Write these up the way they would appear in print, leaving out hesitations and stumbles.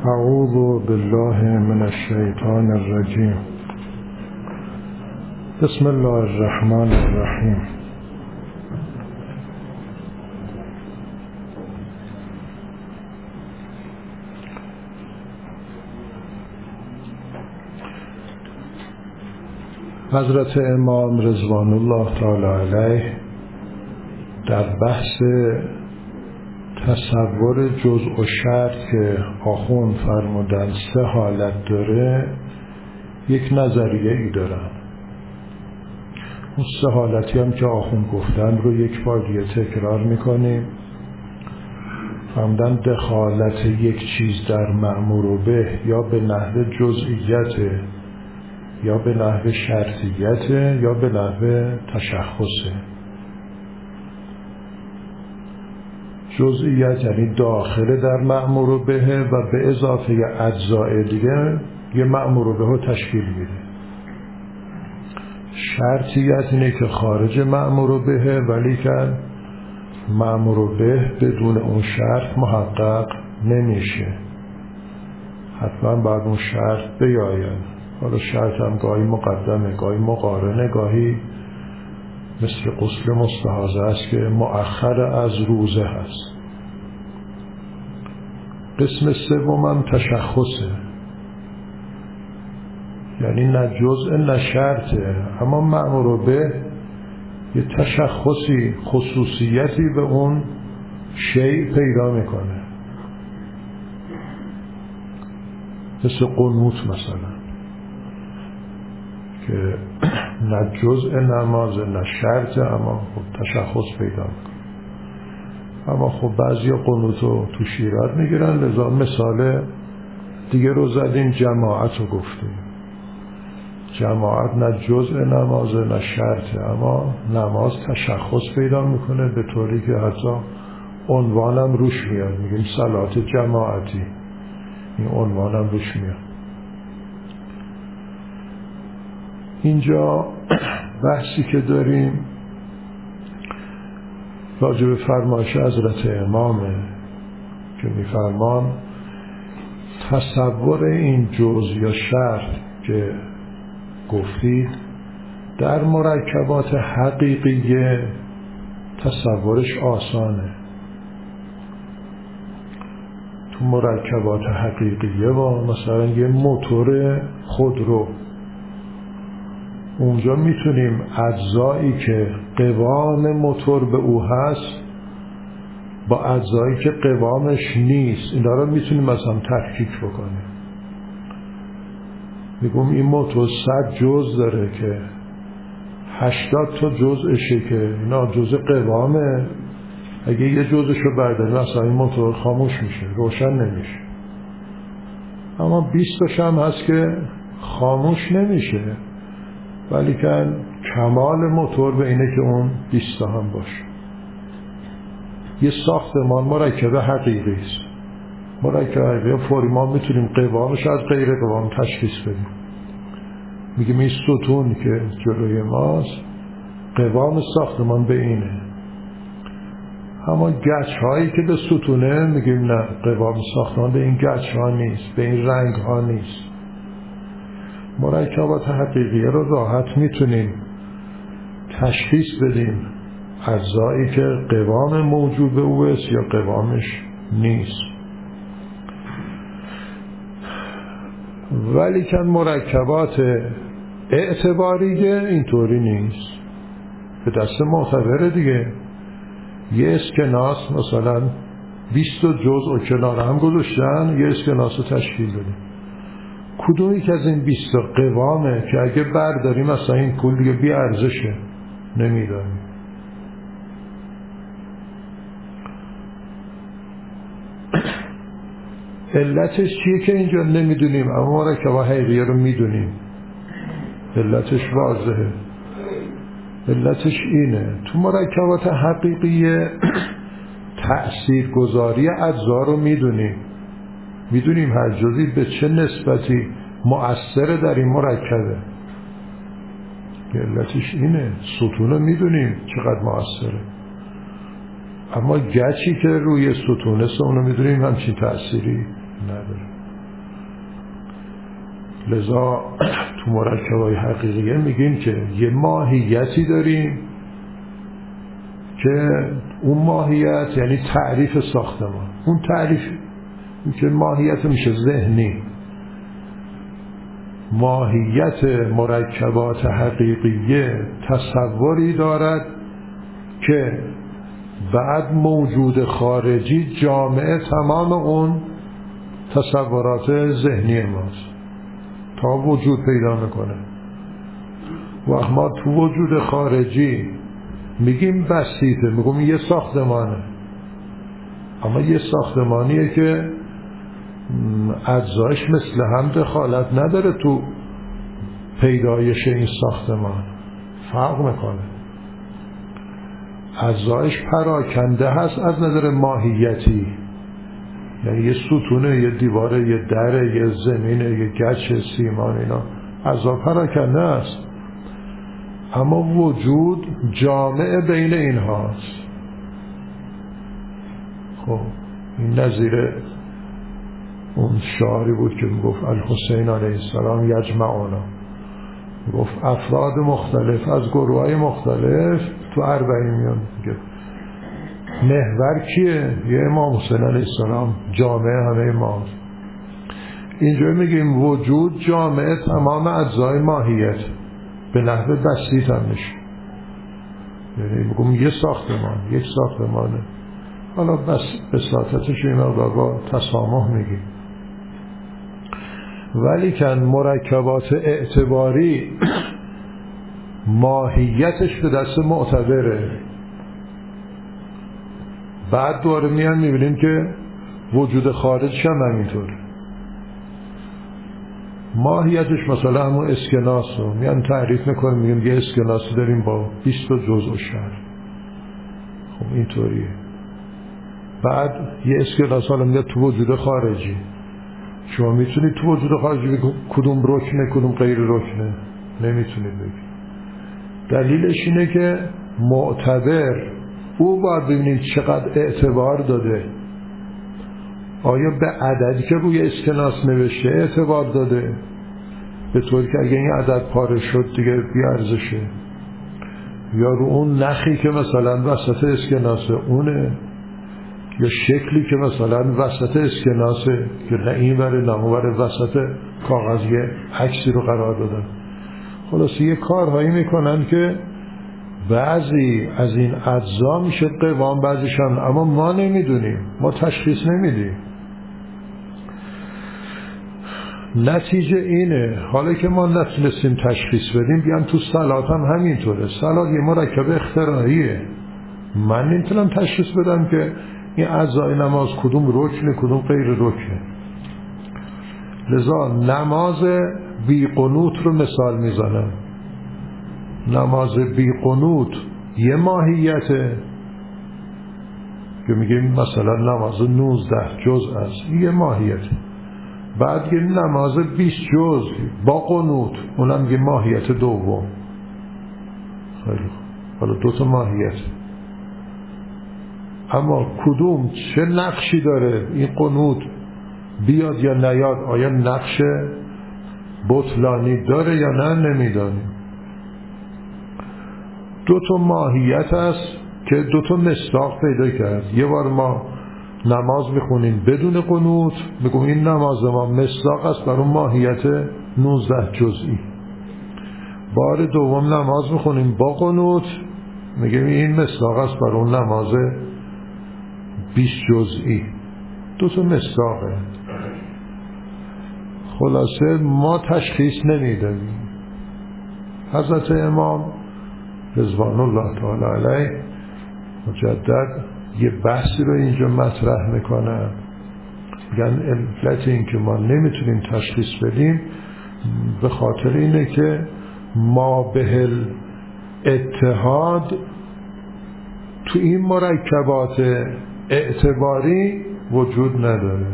اعوذ بالله من الشیطان الرجیم. بسم الله الرحمن الرحیم. حضرت امام رضوان الله تعالی علیه در بحث تصور جزء و شرط که آخوند فرمودن 3 حالت داره، یک نظریه ای دارن. اون 3 حالتی هم که آخوند گفتن رو یک بار دیگه تکرار میکنیم. فرمودن دخالت یک چیز در مأمور به یا به نحو جزئیت یا به نحو شرطیت یا به نحو تشخصه. جزئیت یعنی داخل در مأمور به و به اضافه اجزای دیگه یه مأمور به رو تشکیل میده. شرطیت اینه که خارج مأمور به ولی که مأمور به بدون اون شرط محقق نمیشه، حتما باید اون شرط بیاید. حالا شرط هم گاهی مقدمه، گاهی مقارنه، گاهی مثل غسل مستحاضه است که مؤخر از روزه هست. قسم سوم هم تشخصه، یعنی نه جزء نه شرطه، اما مأمور به یه تشخصی خصوصیتی به اون شیء پیدا میکنه، مثل قنوت مثلا که نه جزء نماز نه شرط، اما خب تشخص پیدا میکنه. اما خب بعضی قنوتو تو شیرات میگیرن، لذا مثال دیگه رو زدیم، جماعت رو گفتیم. جماعت نه جزء نماز نه شرط، اما نماز تشخص پیدا میکنه به طوری که حتی عنوانم روش میاد، میگیم صلات جماعتی، این عنوانم روش میاد. اینجا بحثی که داریم راجع به فرمایش حضرت امامه که میفرمان تصور این جزء یا شرط که گفتید در مرکبات حقیقیه تصورش آسانه. تو مرکبات حقیقیه با مثلا یه موتور خودرو، اونجا میتونیم اجزایی که قوام موتور به او هست با اجزایی که قوامش نیست اینا رو میتونیم مثلا تفکیک بکنیم. میگم این موتور 100 جزء داره که 80 تا جزءشه که اینا جزء قوامه، اگه یه جزءشو برداریم مثلا این موتور خاموش میشه، روشن نمیشه. اما 20 تاش هم هست که خاموش نمیشه، ولی که کمال موتور به اینه که اون 20 تا هم باشه. یه ساختمان مرکب حقیقی است. مرکب حقیقی فوری ما میتونیم قوامش از غیر قوام تشخیص بدیم. میگیم این ستون که جلوی ماست قوام ساختمان به اینه، اما گچ هایی که به ستونه میگیم نه، قوام ساختمان به این گچ ها نیست، به این رنگ ها نیست. مرکبات حقیقیه رو راحت میتونیم تشخیص بدیم، اجزایی که قوام موجود به او است یا قوامش نیست. ولی که مرکبات اعتباریه اینطوری نیست، به دست معتبره دیگه. یه اسکناس مثلا 20 جزء و کنار هم گذاشتن، یه اسکناس رو تشکیل بدیم. کدومی که از این 20 قوامه که اگه برداریم مثلا این پول دیگه بی ارزشه، نمیدانیم. علتش چیه که اینجا نمیدونیم، اما مرکبات حقیقیه رو میدونیم. علتش واضحه. علتش اینه تو مرکبات حقیقیه تأثیر گذاری اجزا رو میدونیم هر جزئی به چه نسبتی مؤثر در این مرکبه. علتش اینه، ستون رو میدونیم چقدر مؤثره، اما گچی که روی ستونه اونو میدونیم همچین تأثیری نداره. لذا تو مرکبای حقیقیه میگیم که یه ماهیتی داریم که اون ماهیت یعنی تعریف ساختمان. اون تعریف که ماهیت میشه ذهنی. ماهیت مرکبات حقیقیه تصوری دارد که بعد موجود خارجی جامعه تمام اون تصورات ذهنی ماست تا وجود پیدا میکنه. وقت ما تو وجود خارجی میگیم بسیطه، میگیم یه ساختمانه، اما یه ساختمانیه که اجزایش مثل هم دخالت نداره تو پیدایش این ساختمان، فرق میکنه. اجزایش پراکنده هست از نظر ماهیتی، یعنی یه ستونه، یه دیواره، یه دره، یه زمینه، یه گچ سیمان، اینا اجزا پراکنده است، اما وجود جامع بین این هاست. خب این نظیر اون شعاری بود که میگفت الحسین علیه السلام یجمعنا، میگفت افراد مختلف از گروهای مختلف تو اربعین میان. محور کیه؟ یه امام حسین علیه السلام، جامعه همه ما. اینجا میگیم وجود جامعه تمام اجزای ماهیت به نحو بسیط هم میشه، یعنی میگم یه ساختمان، یک ساختمانه. حالا بس بساطتش این مقدار با تسامح میگیم. ولی که مرکبات اعتباری ماهیتش به دست معتبره. بعد دوباره میان میبینیم که وجود خارجش هم همینطوره. ماهیتش مثلا همون اسکناس رو میان تعریف میکنیم، میگیم یه اسکناسی داریم با 20 جزء و شر. خب اینطوریه. بعد یه اسکناس حالا میاد تو وجود خارجی، شما میتونید تو وجود خارجی بگید کدوم رکنه کدوم غیر رکنه؟ نمیتونید بگید. دلیلش اینه که معتبر او باید ببینید چقدر اعتبار داده. آیا به عددی که روی اسکناس نوشته اعتبار داده، به طوری که اگه این عدد پاره شد دیگه بیارزشه، یا رو اون نخی که مثلا وسط اسکناسه اونه، یا شکلی که مثلا وسط اسکناسه که نه این وره نه اون وره وسط کاغذ یه عکسی رو قرار دادن. خلاصه یه کارهایی میکنن که بعضی از این اجزا میشه قوام، بعضیشان اما ما نمیدونیم، ما تشخیص نمیدیم. نتیجه اینه حالا که ما نتونستیم تشخیص بدیم، بیان تو صلات هم همینطوره. صلات یه مرکب اختراعیه، من نمیتونم تشخیص بدم که این اجزای نماز کدوم رکنه کدوم غیر رکنه. لذا نماز بی قنوت رو مثال میزنم. نماز بی قنوت یه ماهیته که میگیم مثلا نماز 19 جزء است، یه ماهیته. بعد یه نماز 20 جزء با قنوت، اونم یه ماهیت دوم. خیلی خوب، حالا دو تا ماهیت، اما کدوم چه نقشی داره این قنوت بیاد یا نیاد؟ آیا نقش بطلانی داره یا نه؟ نمیدانیم. دو تا ماهیت است که دو تا مصداق پیدا کرد. یه بار ما نماز میخونیم بدون قنوت، میگم این نماز ما مصداق است بر اون ماهیت 19 جزئی. بار دوم نماز میخونیم با قنوت، میگم این مصداق است بر اون نماز 20 جزئی. دو تا مصداقه. خلاصه ما تشخیص نمیدیم. حضرت امام رضوان الله تعالی علیه مجدد یه بحثی رو اینجا مطرح میکنن، میگن علت این که ما نمیتونیم تشخیص بدیم به خاطر اینه که ما به اتحاد تو این مرکبات اعتباری وجود نداره.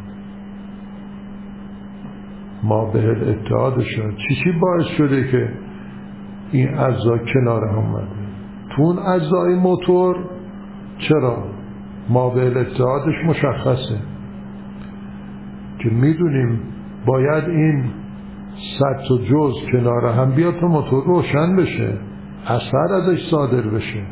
ما به اتحادشون چی باعث شده که این اجزا کنار هم اومده؟ تو اون اجزای موتور چرا؟ ما به اتحادش مشخصه که میدونیم باید این صد تا جز کنار هم بیاد تا موتور روشن بشه، اثر ازش صادر بشه.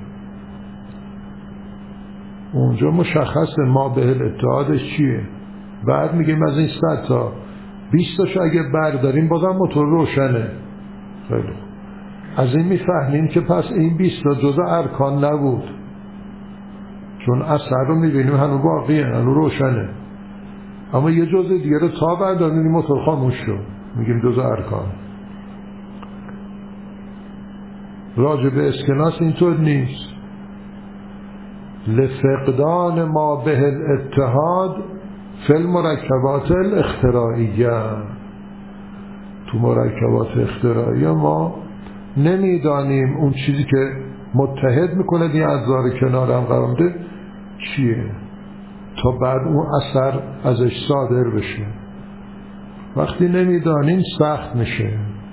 اونجا مشخصه ما به الاتحادش چیه. بعد میگیم از این 100 تا 20 تاشو اگه برداریم بازم موتور روشنه. خیلی خوب. از این میفهمیم که پس این 20 تا جزء ارکان نبود، چون اثر رو میبینیم هنوز باقیه، هنوز روشنه. اما یه جزء دیگه رو تا برداریم موتور خاموش شد، میگیم جزء ارکان. راجع به اسکناس اینطور نیست. لفقدان ما به الاتحاد فی المرکبات الاختراعیه. تو مرکبات اختراعیه ما نمیدانیم اون چیزی که متحد میکنه این اجزا رو کنار هم قرار میده چیه، تا بعد اون اثر ازش صادر بشه. وقتی نمیدانیم سخت میشه.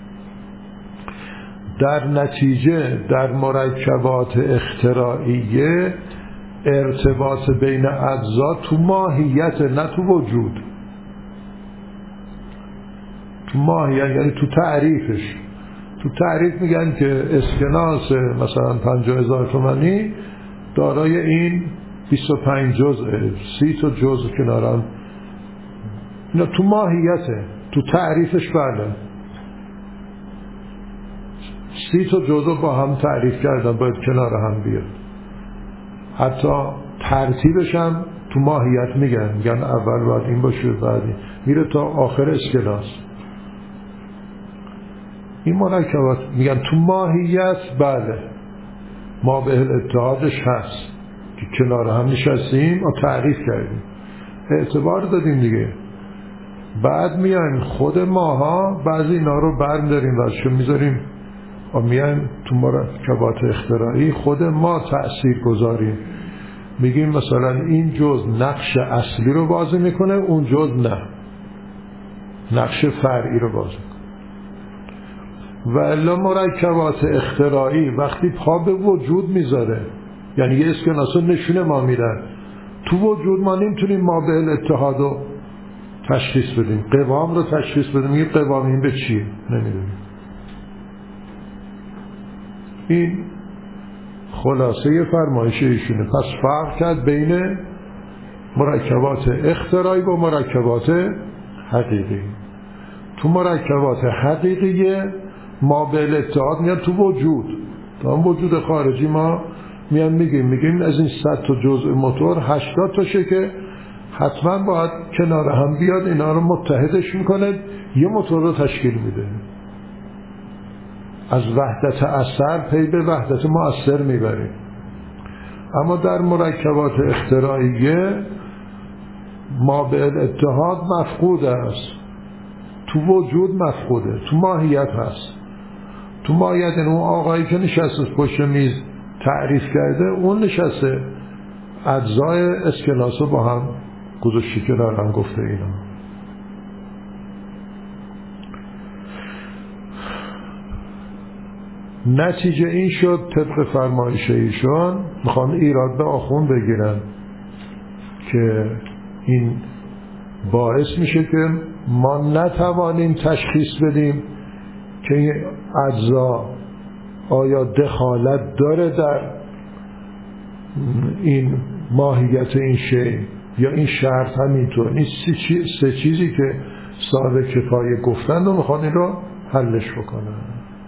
در نتیجه در مرکبات اختراعیه ارتباط بین اجزا تو ماهیت، نه تو وجود. تو ماهیت یعنی تو تعریفش. تو تعریف میگن که اسکناس مثلا 50,000 تومانی دارای این 25 جزء، 30 تا جزء کنارم. اینا تو ماهیته، تو تعریفش بله. 30 تا جزء با هم تعریف کردن باید کنار هم بیاد. حتی ترتیبش هم تو ماهیت میگن اول باید این باشه بعدی میره تا آخر اسکناس. این مرکبات میگن تو ماهیت بله ما به الاتحادش هست که کنار هم نشستیم و تعریف کردیم، اعتبار دادیم دیگه. بعد میایم خود ماها بعضی اینا رو برمی‌داریم و میذاریم و میایم تو مرکبات اختراعی خود ما تأثیر گذاریم. میگیم مثلا این جزء نقش اصلی رو بازی میکنه، اون جزء نه، نقش فرعی رو بازی میکنه. و الا مرکبات اختراعی وقتی پا به وجود میذاره، یعنی یه اسکناس نشونه ما میدن تو وجود، ما نمیتونیم ما به الاتحاد رو تشخیص بدیم، قوام رو تشخیص بدیم. این قوام این به چیه نمیدونیم. این خلاصه فرمایش ایشونه. پس فرق کرد بین مرکبات اختراعی و مرکبات حقیقی. تو مرکبات حقیقی ما به الاتحاد میاد تو وجود، تا وجود خارجی ما میان میگیم از این 100 تا جزء موتور 80 تاشه که حتما باید کنار هم بیاد، اینا رو متحدش میکنه یه موتور رو تشکیل میده. از وحدت اثر پی به وحدت مؤثر میبریم. اما در مرکبات اختراعیه ما به الاتحاد مفقود است، تو وجود مفقوده، تو ماهیت هست. تو ماهیت اون آقایی که نشسته پشت میز تعریف کرده، اون نشسته اجزای اسکناس رو با هم گذاشته کنار هم گفته اینا. نتیجه این شد طبق فرمایش ایشان میخوان ایراد به آخوند بگیرن که این باعث میشه که ما نتوانیم تشخیص بدیم که این اجزا آیا دخالت داره در این ماهیت این شی یا این شرط همینطور. این سه چیزی که صاحب کفایه گفتن و میخوان این رو حلش بکنن.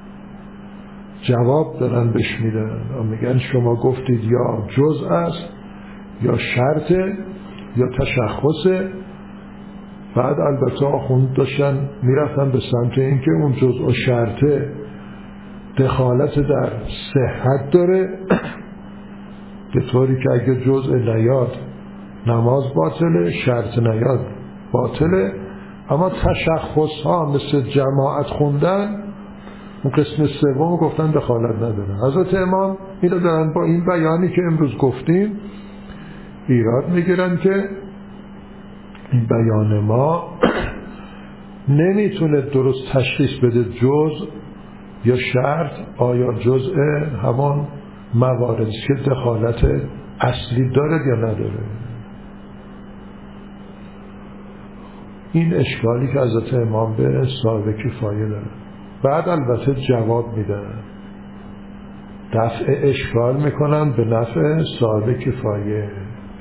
جواب دارن بهش میدن و میگن شما گفتید یا جزء است یا شرطه یا تشخصه. بعد البته آخوند داشتن میرفتن به سمت این که اون جزء و شرطه دخالت در صحت داره به طوری که اگه جزء نیاد نماز باطله، شرط نیاد باطله. اما تشخص ها مثل جماعت خوندن اون قسم سوم گفتن دخالت نداره. حضرت امام اینو دارن با این بیانی که امروز گفتیم ایراد میگیرن که این بیان ما نمیتونه درست تشخیص بده جزء یا شرط آیا جزء همان مواردی که دخالت اصلی داره یا نداره. این اشکالی که حضرت امام به صاحب کفایه داره. بعد البته جواب میدن، دفع اشکال میکنن به نفع صاحب کفایه.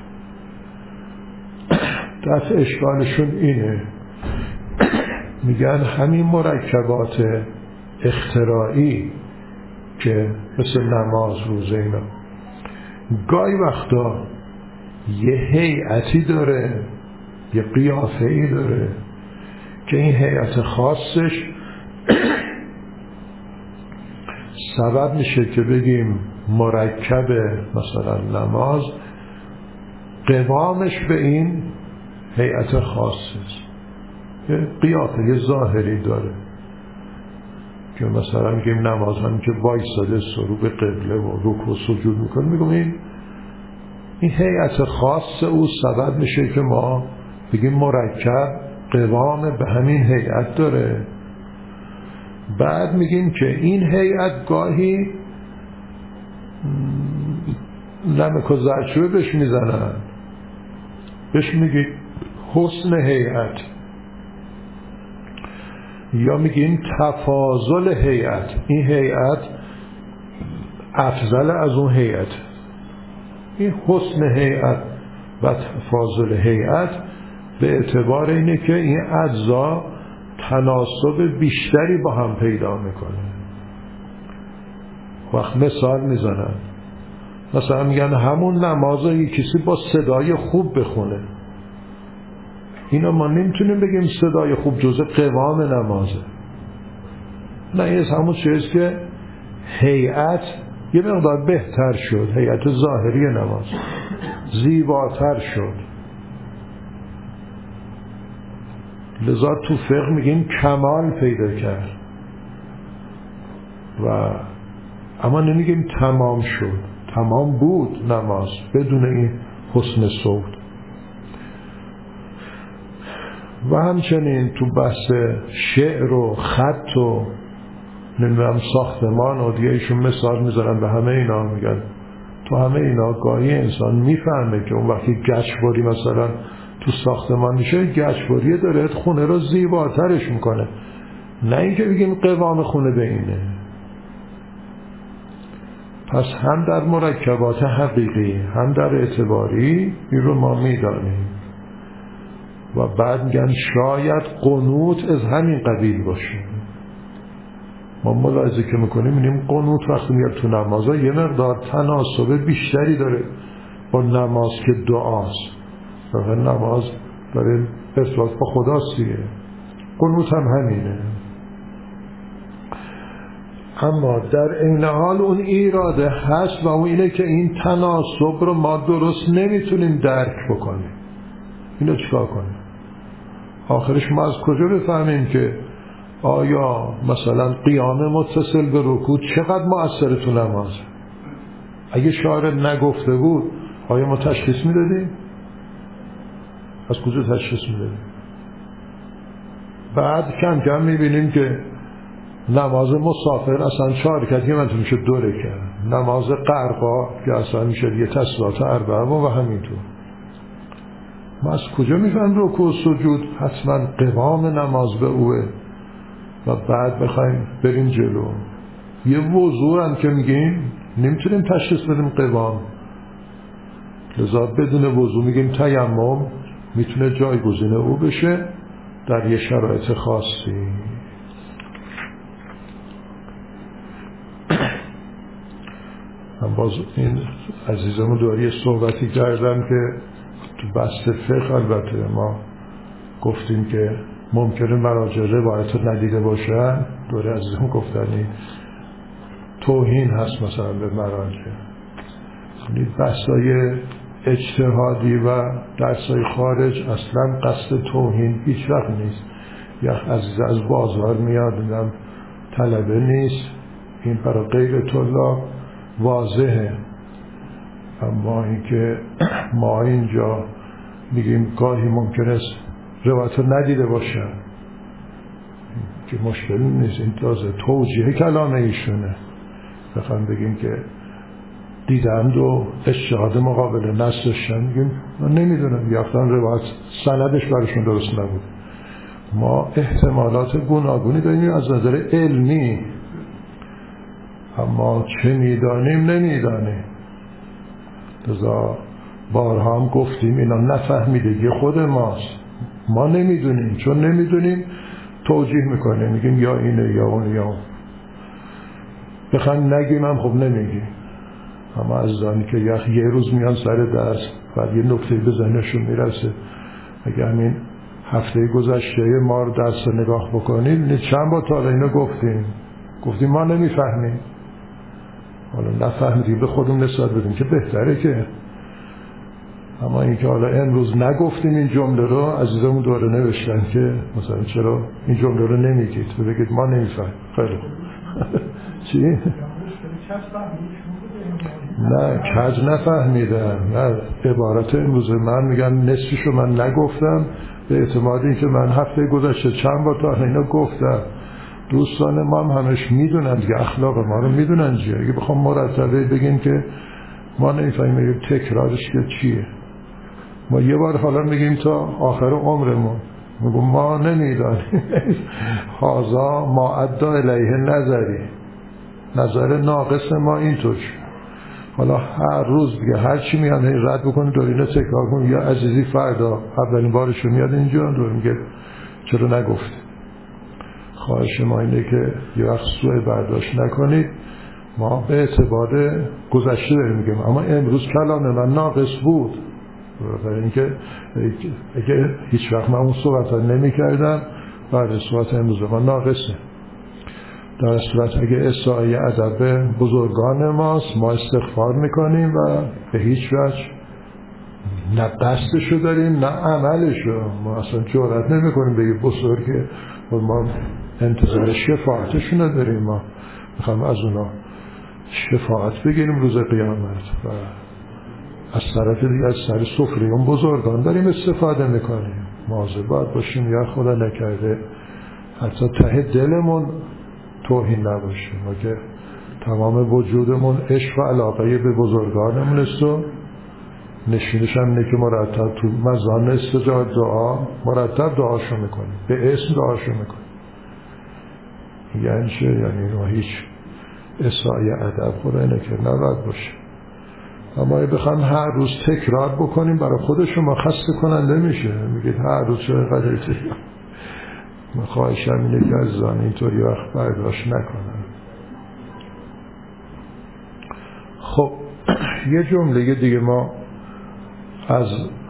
دفع اشکالشون اینه، میگن همین مرکبات اختراعی که مثل نماز، روزه، اینا گاهی وقتا یه هیئتی داره، یه قیافه‌ای داره که این هیئت خاصش سبب میشه که بگیم مرکب مثلا نماز قوامش به این هیئت خاصه، یه قیافه ظاهری داره که مثلا میگیم نماز هم که وایساده سرو به قبله و رکوع و سجود میکنه، میگم این هیئت خاص او سبب میشه که ما بگیم مرکب قوام به همین هیئت داره. بعد میگیم که این هیئت گاهی نمک و زردچوبه بهش میزنن، بهش میگیم حسن هیئت، یا میگیم تفاضل هیئت. این هیئت افضل از اون هیئت. این حسن هیئت و تفاضل هیئت به اعتبار اینه که این اجزا تناسب بیشتری با هم پیدا میکنه. وقت مثال میزنن، مثلا میگن همون نمازه یک کسی با صدای خوب بخونه، اینا ما نمیتونیم بگیم صدای خوب جزء قوام نمازه. نه، این همون چیز که هیئت یه مقدار بهتر شد، هیئت ظاهری نماز زیباتر شد، لذا تو فقه میگیم کمال پیدا کرد، و اما نمیگیم تمام شد. تمام بود نماز بدون این حسن صوت. و همچنین تو بحث شعر و خط و نمیدونم ساختمان و دیگه ایشون مثال میذارن به همه اینا، میگن تو همه اینا گاهی انسان میفهمه که اون وقتی گچبری مثلا تو ساختمان میشه، گچبریه داره خونه رو زیباترش میکنه، نه اینکه بگیم قوام خونه به اینه. پس هم در مرکبات حقیقی هم در اعتباری این رو ما میدانیم. و بعد میگن شاید قنوت از همین قبیل باشه. ما ملاحظه که میکنیم میبینیم قنوت وقتی میاد تو نمازها یه مقدار تناسب بیشتری داره با نماز که دعاست. نماز برای ارتباط با خداست دیگه، قنوت هم همینه. اما در این حال اون ایراده هست و اون اینه که این تناسب رو ما درست نمیتونیم درک بکنیم. اینو چیکار کنیم؟ آخرش ما از کجا بفهمیم که آیا مثلا قیام متصل به رکوع چقدر مؤثر تو نماز؟ اگه شاعر نگفته بود آیا ما تشخیص میدادیم؟ از کجا تشخیص میدادیم؟ بعد کم کم میبینیم که نماز مسافر اصلا 4 رکعت که منطور میشه 2 رکعت، نماز قرقا که اصلا میشه یه تسبیحات 4 و همینطور. ما از کجا میفهم رکوع و سجود حتما قوام نماز به اوه و بعد بخوایم بریم جلو؟ یه وضوع هم که میگیم نمیتونیم تشخیص بدیم قوام، لذا بدون وضوع میگیم تیمم میتونه جایگزین او بشه در یه شرایط خاصی. من باز این عزیزمون دوری صحبتی کردم که تو بحث فقه البته ما گفتیم که ممکنه مراجع روایت رو ندیده باشن، دوری عزیزمون گفتنی توهین هست مثلا به مراجع. بحثای اجتهادی و درسای خارج اصلا قصد توهین هیچ وقت نیست. یک عزیز از بازار میاد میگم طلبه نیست، این برای غیر طلاب واضحه. اما اینکه ما اینجا میگیم گاهی ممکن است روایت رو ندیده باشن که مشکل نیست، این تازه توجیه کلام ایشونه. بخوام بگیم که دیدند و اجتهاد مقابل نص داشتن، میگیم من نمیدونم، یافتن روایت سندش براشون درست نبود، ما احتمالات گوناگونی داریم از نظر علمی، اما چه میدانیم نمیدانیم. لذا بارها هم گفتیم اینا نفهمیدگی خود ماست. ما نمیدونیم، چون نمیدونیم توجیه میکنیم، میگیم یا اینه یا اون یا اون. بخوایم نگیم هم خب نمیگیم. اما از زانی که یه روز میان سر درس بعد یه نکته به ذهنشون میرسه، اگه همین هفته گذشته ما رو درس نگاه بکنید چند بار تا اینو گفتیم ما نمیفهمیم. حالا نفهمیدیم به خودمون نسبت بدیم که بهتره که. اما اینکه حالا امروز نگفتیم این جمله رو، عزیزمون دوره نوشتن که مثلا چرا این جمله رو نمیگید و بگید ما نمیفهمیم. خیلی خوب. چی؟ نه کج نفهمیدم. نه عبارت امروز من میگم نصفشو من نگفتم به اعتماد این که من هفته گذشته چند بار تا اینا گفتم. دوستان ما هم همش میدونن دیگه، اخلاق ما رو میدونن چیه. اگه بخوام مرتبه بگیم که ما نمیفهمیم تکرارش که چیه. ما یه بار حالا میگیم تا آخر عمرمون، میگم ما نمیدانیم. هازا ما عدا الیه نظری، نظر ناقص ما اینطور. حالا هر روز دیگه هر چی میاد این رد بکنه دور اینو تکرار کنه. یا عزیزی فردا اولین بارشو میاد اینجا دور میگه چرا نگفت. خواهش ما اینه که یه وقت سوء برداشت نکنید. ما به اعتبار گذشته داریم میگیم، اما امروز کلام من ناقص بود. برای اینکه اگه هیچ وقت من اون صحبت ها نمی کردم بعد صحبت امروز من ناقصه. در صورت اگه احسای ادب بزرگان ماست ما استغفار میکنیم و به هیچ وجه نه قصدشو داریم نه عملشو. ما اصلا جرئت نمیکنیم بگیم بزرگه و ما انتظار شفاعتشون نداریم. ما میخوایم از اونا شفاعت بگیریم روز قیامت و از طرف دیگه از سر سفره اون بزرگان داریم استفاده میکنیم. مواظب باید باشیم یا خدا نکرده حتی ته دلمون توهین نباشه. ما که تمام وجودمون عشق و علاقه به بزرگانمون است و نشینش هم اینه که مرتب تو مزان استجابت دعا مرتب دعاشو میکنیم، به اسم دعاشو میکنیم. یعنی چه؟ یعنی ما هیچ احسای ادب خدا اینه که نباید باشه. اما بخوام هر روز تکرار بکنیم برای خود شما خسته کننده میشه. میگید هر روز چه قدر تکرار. من خواهشم اینه که از زن اینطوری وقت برداشت نکنم. خب یه جمله دیگه ما از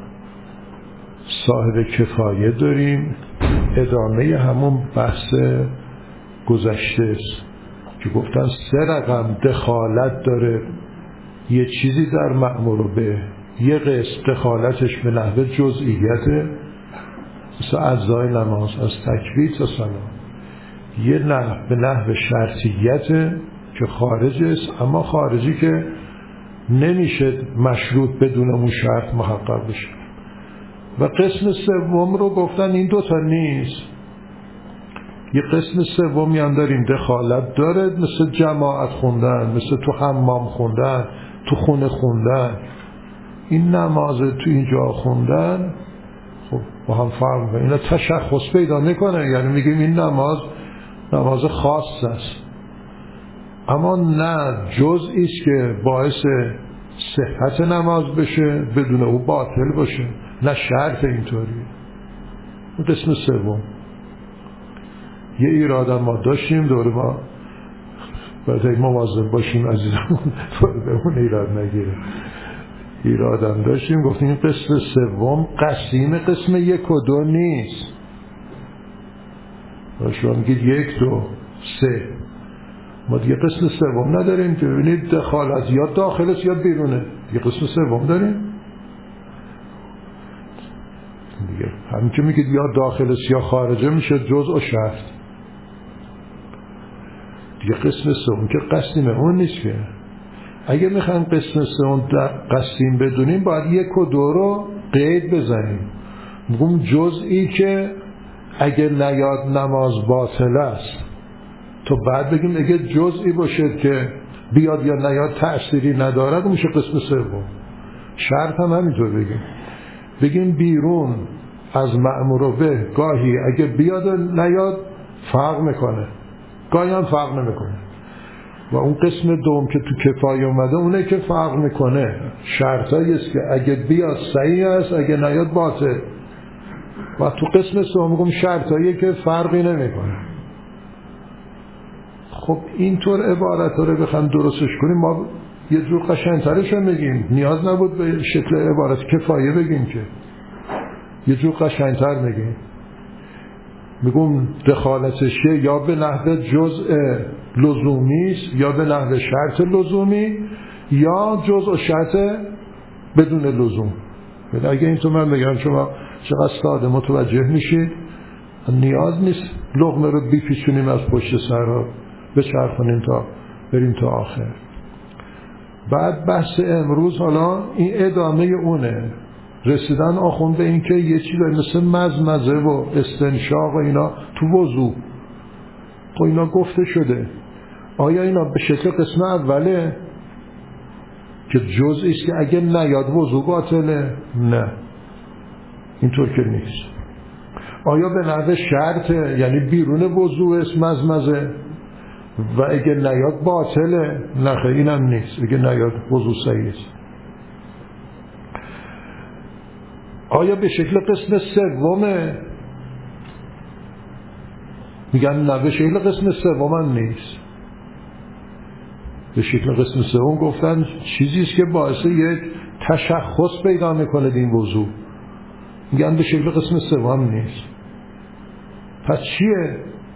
صاحب کفایه داریم، ادامه همون بحث گذشته است که گفتن 3 رقم دخالت داره یه چیزی در مأمور به، یه قسم دخالتش به نحو جزئیته مثل اجزای نماز از تکبیر تا سلام، یه نحو به نحو شرطیته که خارج است، اما خارجی که نمیشه مشروط بدون اون شرط محقق بشه. و قسم سوم رو گفتن این دوتا نیست. یه قسم سومی هم داریم دخالت داره مثل جماعت خوندن، مثل تو حمام خوندن، تو خونه خوندن. این نماز تو اینجا خوندن خب با هم فرق میکنه. اینا تشخص پیدا میکنه، یعنی میگیم این نماز خاص است، اما نه جزئی است که باعث صحت نماز بشه بدون او باطل باشه، نه شرط اینطوری. اون قسم سوم یه ایراد ما داشتیم دوره ما باید مواظب باشیم عزیزمون به اون ایراد نگیره. ایرادم داشتیم گفتیم قسم سوم قسیم قسم 1 و 2 نیست. شما میگید 1 2 3 ما دیگه قسم سوم نداریم که ببینید دخالت یا داخل است یا بیرونه. دیگه قسم سوم داریم دیگه. همین که میگید یا داخل است یا خارجه میشه جزء و شرط. دیگه قسم سوم که قسیم اون نیست که. اگه میخوایم قسم سوم قسیم بدونیم باید 1 و 2 رو قید بزنیم. میگم جزئی که اگه نیاد نماز باطل است، تو بعد بگیم اگه جزئی باشه که بیاد یا نیاد تأثیری ندارد میشه قسم سوم. شرط هم همینطور بگیم بیرون از مأمور به گاهی اگه بیاد و نیاد فرق میکنه، گاهی هم فرق نمیکنه. و اون قسم دوم که تو کفایه اومده اونه که فرق میکنه، شرطایی است که اگه بیاد صحیح است، اگه نیاد باطل. و تو قسم سوم میگم شرطایی که فرقی نمیکنه. خب اینطور عبارت رو بخوام درستش کنیم ما یه جور قشنگترش رو میگیم، نیاز نبود به شکل عبارت کفایه بگیم که یه جور قشنگتر میگیم. میگم دخالتشه یا به نحو جزء لزومی است یا به نحو شرط لزومی یا جزء و شرط بدون لزوم. اگه این تو من بگم شما چقدر ساده متوجه میشید، نیاز نیست لقمه رو بیپیچونیم از پشت سر ها بچرخونیم تا بریم تا آخر. بعد بحث امروز حالا این ادامه اونه، رسیدن آخون به این که یه چیز مثل مزمزه و استنشاق و اینا تو وضو، خب اینا گفته شده، آیا اینا به شکل قسم اوله که جزئی است که اگه نیاد وضو باطله؟ نه، اینطور که نیست. آیا به نحو شرطه یعنی بیرون وضو است مزمزه و اگه نیاد باطله؟ نه خیلی اینم نیست، اگه نیاد وضو صحیح است. آیا به شکل قسم سومه؟ میگن نه، به شکل قسم سوم نیست. به شکل قسم سوم گفتن چیزیست که باعث یک تشخص پیدا میکنه این وضو، میگن به شکل قسم سوم نیست. پس چیه؟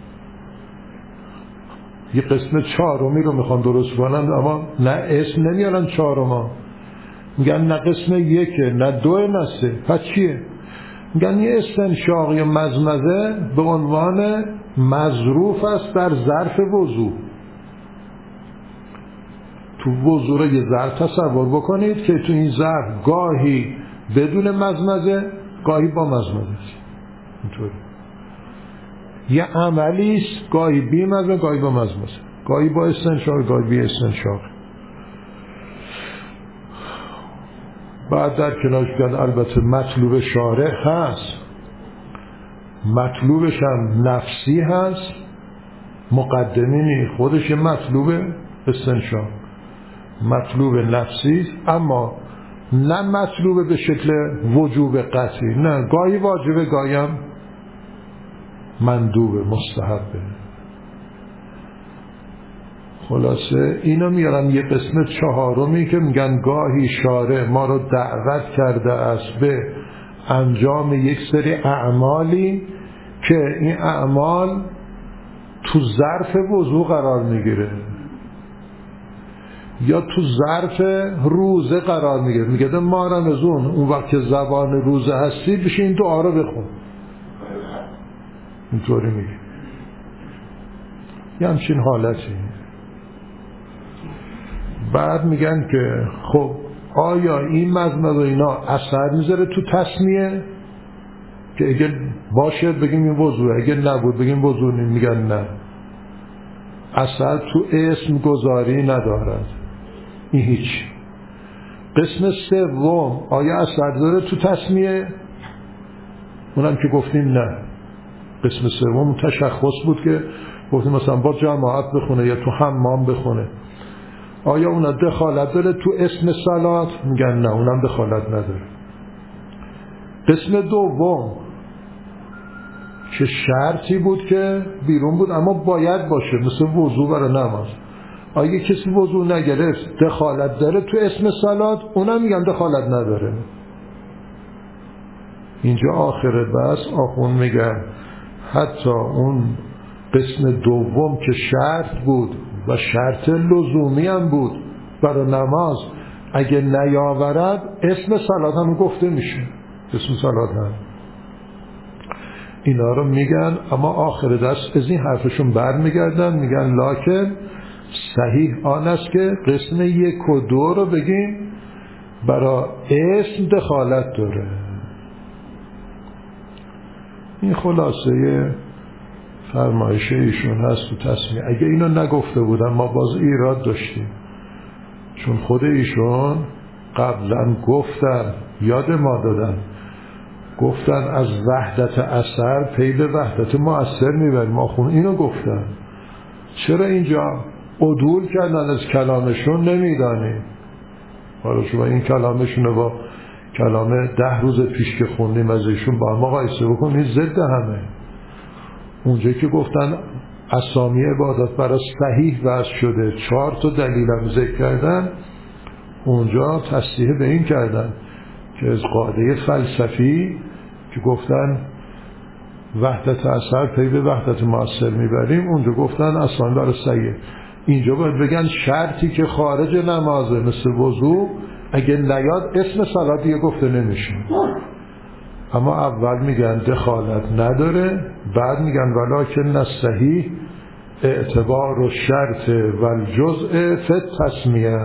یه قسم چهارمی رو میخوان درست کنن اما نه اسم نمیارن چهارما، میگن نه قسم یکه نه دوه نه سه. پس چیه؟ میگن یه استنشاق یا مزمزه به عنوان مظروف است در ظرف وضو. تو وضو رو یه ظرف تصور بکنید که تو این ظرف گاهی بدون مزمزه گاهی با مزمزه است، اینطوری یه عملی است، گاهی بی مزمزه گاهی با مزمزه، گاهی با استنشاق گاهی بی استنشاق. بعد در کنارش بیان البته مطلوب شارع هست، مطلوبش هم نفسی هست، مقدمینی خودش مطلوب استنشاق، مطلوب نفسی، اما نه مطلوب به شکل وجوب قطعی، نه، گاهی واجبه گاهی هم مندوبه مستحبه. خلاصه اینو میارم یه قسم چهارمی که میگن گاهی شارع ما رو دعوت کرده است به انجام یک سری اعمالی که این اعمال تو ظرف وضو قرار میگیره یا تو ظرف روزه قرار میگیره. میگه ما رمضان اون وقت که زبان روزه هستی بشین دعا رو بخون، اینطوری میگه، یه همچین حالتی. بعد میگن که خب آیا این مزمزه و اینا اثر میذاره تو تسمیه که اگه باشه بگیم این وضوه، اگه نبود بگیم وضو نیم؟ میگن نه، اثر تو اسم گذاری ندارد، این هیچ. قسم سوم آیا اثر داره تو تسمیه؟ اونم که گفتیم نه. قسم سوم تشخص بود که گفتیم مثلا با جماعت بخونه یا تو حمام بخونه. آیا اونا دخالت داره تو اسم صلات؟ میگن نه، اونم دخالت نداره. قسم دوم که شرطی بود که بیرون بود اما باید باشه، مثل وضو برای نماز، آیا کسی وضو نگرفت دخالت داره تو اسم صلات؟ اونم میگن دخالت نداره. اینجا آخر بس آخون میگن حتی اون قسم دوم که شرط بود و شرط لزومی هم بود برای نماز، اگه نیاورد اسم صلات هم گفته میشه، اسم صلات هم. اینا رو میگن اما آخر دست از این حرفشون بر میگردن، میگن لکن صحیح آن است که قسم 1 و 2 رو بگیم برای اسم دخالت داره. این خلاصه فرمایش ایشون هست تو تصمیه. اگه اینو نگفته بودن ما باز ایراد داشتیم، چون خود ایشون قبلا گفتن، یاد ما دادن گفتن از وحدت اثر پی به وحدت مؤثر میبریم. آخون اینو گفتن. چرا اینجا عدول کردن از کلامشون نمیدانیم؟ حالا شما این کلامشون رو با کلام 10 روز پیش که خوندیم از ایشون با هم مقایسه بکنید، ضد همه. اونجا که گفتن اسامی عبادات برای صحیح وضع شده، 4 تا دلیلم ذکر کردن، اونجا تصریح به این کردن که از قاعده فلسفی که گفتن وحدت اثر پی به وحدت مؤثر میبریم، اونجا گفتن اسامی برای صحیح. اینجا باید بگن شرطی که خارج نمازه مثل وضو اگه نیاد اسم صلات دیگه گفته نمیشه. اما اول میگن دخالت نداره، بعد میگن ولکن الصحیح اعتبار و شرط و الجزء فی التسمیه.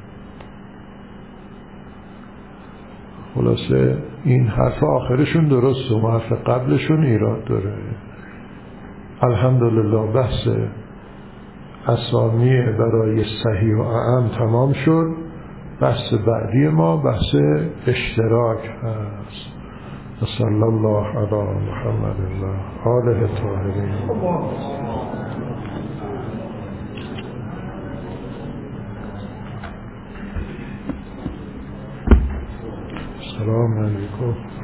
خلاصه این حرف آخرشون درسته و حرف قبلشون ایراد داره. الحمدلله بحث اسامی برای صحیح و اعم تمام شد. بحث بعدی ما بحث اشتراک هست. صلی الله علی محمد الله آله الطاهرین. السلام علیکم.